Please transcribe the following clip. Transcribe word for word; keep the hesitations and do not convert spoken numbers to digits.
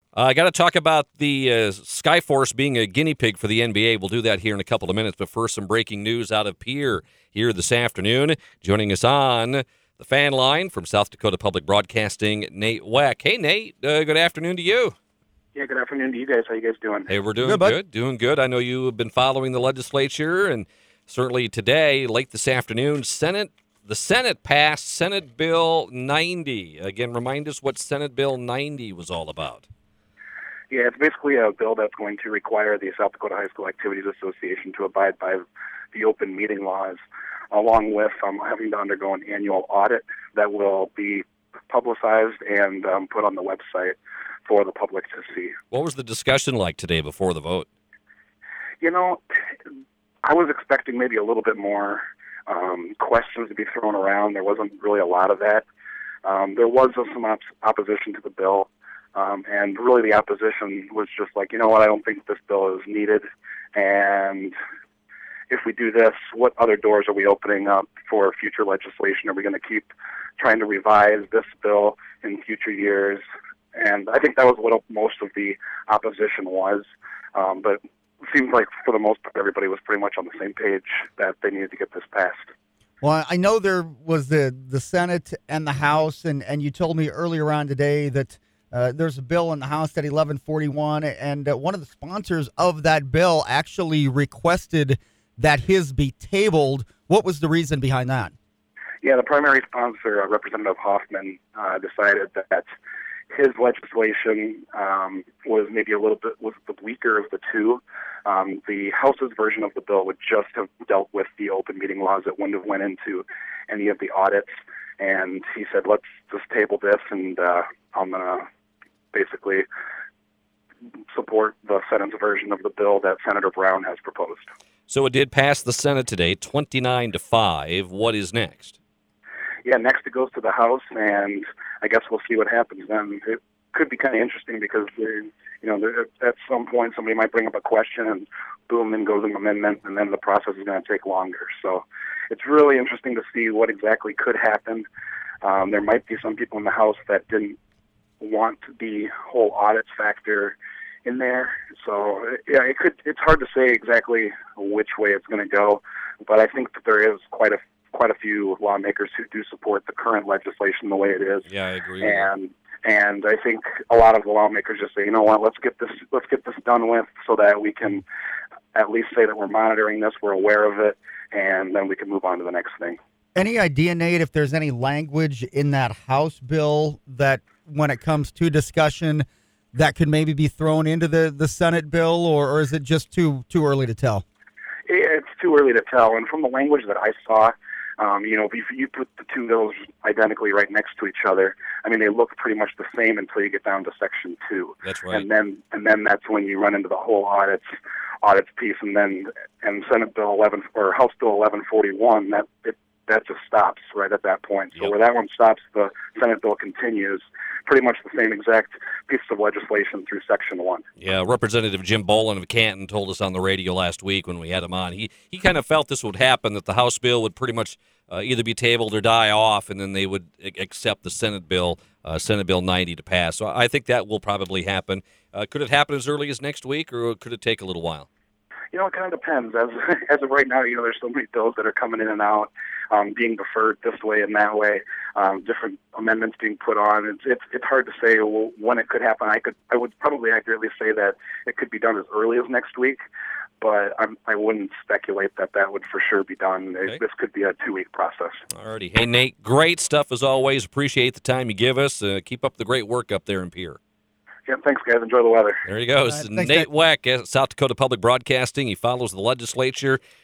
Uh, I got to talk about the uh, Skyforce being a guinea pig for the N B A. We'll do that here in a couple of minutes. But first, some breaking news out of Pierre here this afternoon. Joining us on the fan line from South Dakota Public Broadcasting, Nate Weck. Hey, Nate. Uh, good afternoon to you. Yeah, good afternoon to you guys. How you guys doing? Hey, we're doing Good, good, bud. doing good. I know you have been following the legislature, and certainly today, late this afternoon, Senate. The Senate passed Senate Bill ninety. Again, remind us what Senate Bill ninety was all about. Yeah, it's basically a bill that's going to require the South Dakota High School Activities Association to abide by the open meeting laws, along with um, having to undergo an annual audit that will be publicized and um, put on the website for the public to see. What was the discussion like today before the vote? You know, I was expecting maybe a little bit more um, questions to be thrown around. There wasn't really a lot of that. Um, there was some op- opposition to the bill. Um, and really the opposition was just like, you know what, I don't think this bill is needed. And if we do this, what other doors are we opening up for future legislation? Are we going to keep trying to revise this bill in future years? And I think that was what most of the opposition was. Um, but it seems like for the most part, everybody was pretty much on the same page that they needed to get this passed. Well, I know there was the, the Senate and the House, and, and you told me earlier on today that Uh, there's a bill in the House at eleven forty-one, and uh, one of the sponsors of that bill actually requested that his be tabled. What was the reason behind that? Yeah, the primary sponsor, uh, Representative Hoffman, uh, decided that his legislation um, was maybe a little bit was the weaker of the two. Um, the House's version of the bill would just have dealt with the open meeting laws. It wouldn't have went into any of the audits. And he said, let's just table this, and uh, I'm going to basically support the Senate's version of the bill that Senator Brown has proposed. So it did pass the Senate today, twenty-nine to five. What is next? Yeah, next it goes to the House, and I guess we'll see what happens then. It could be kind of interesting because, there, you know, there, at some point somebody might bring up a question, and boom, then goes an amendment, and then the process is going to take longer. So it's really interesting to see what exactly could happen. Um, there might be some people in the House that didn't want the whole audits factor in there. So yeah, it could. It's hard to say exactly which way it's going to go, but I think that there is quite a quite a few lawmakers who do support the current legislation the way it is. Yeah, I agree. And and I think a lot of the lawmakers just say, you know what, let's get this let's get this done with, so that we can at least say that we're monitoring this, we're aware of it, and then we can move on to the next thing. Any idea, Nate, if there's any language in that House bill that, when it comes to discussion, that could maybe be thrown into the, the Senate bill, or, or is it just too too early to tell? It's too early to tell. And from the language that I saw, um, you know, if you put the two bills identically right next to each other, I mean, they look pretty much the same until you get down to Section two. That's right. And then and then that's when you run into the whole audits audits piece, and then and Senate Bill eleven or House Bill eleven forty-one, that it that just stops right at that point. So Yep. where that one stops, the Senate bill continues. Pretty much the same exact piece of legislation through Section one. Yeah, Representative Jim Bolin of Canton told us on the radio last week when we had him on. He he kind of felt this would happen, that the House bill would pretty much uh, either be tabled or die off, and then they would a- accept the Senate bill, uh, Senate Bill ninety to pass. So I think that will probably happen. Uh, could it happen as early as next week, or could it take a little while? You know, it kind of depends. As as of right now, you know, there's so many bills that are coming in and out, um, being deferred this way and that way, um, different amendments being put on. It's it's it's hard to say well, when it could happen. I could I would probably accurately say that it could be done as early as next week, but I'm, I wouldn't speculate that that would for sure be done. Okay. This could be a two-week process. Alrighty. Hey, Nate, great stuff as always. Appreciate the time you give us. Uh, keep up the great work up there in Pierre. Yeah, thanks, guys. Enjoy the weather. There he goes. All right, Nate thanks, Weck, uh, South Dakota Public Broadcasting. He follows the legislature